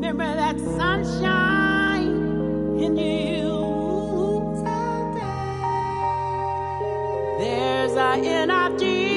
Remember that sunshine in you. Someday there's an energy